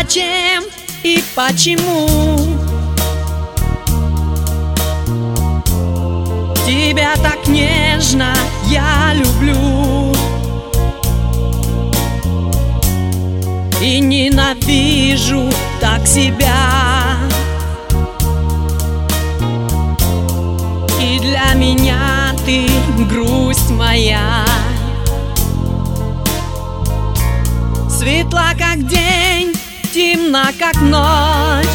зачем и почему тебя так нежно я люблю и ненавижу так себя. И для меня ты грусть моя, светла как день, темна как ночь.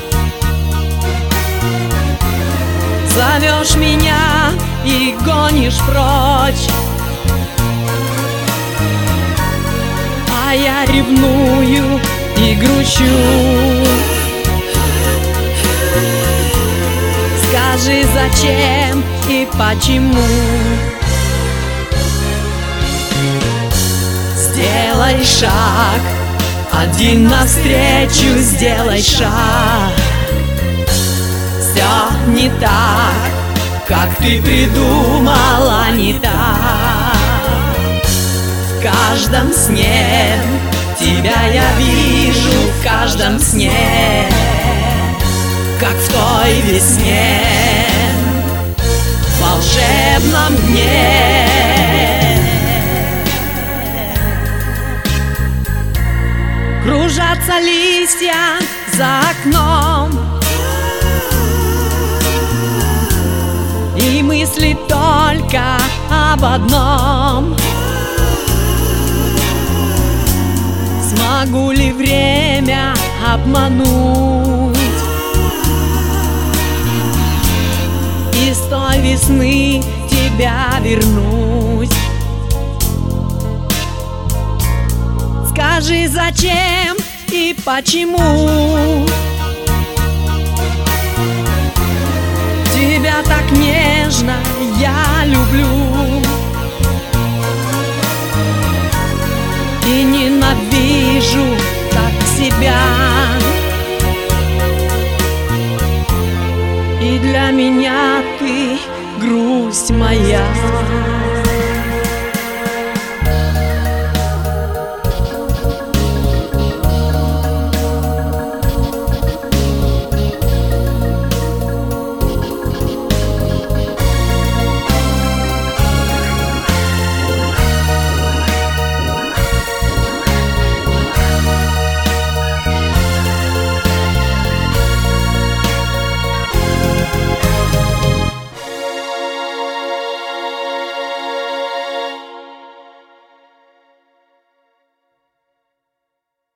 Зовешь меня и гонишь прочь, а я ревную и грущу. Скажи, зачем и почему? Сделай шаг, один навстречу сделай шаг. Все не так, как ты придумала, не так. В каждом сне тебя я вижу, в каждом сне, как в той весне, в волшебном дне. Кружатся листья за окном, и мысли только об одном: смогу ли время обмануть и с той весны тебя вернуть? Скажи, зачем и почему тебя так нежно я люблю и ненавижу так себя. И для меня ты грусть моя.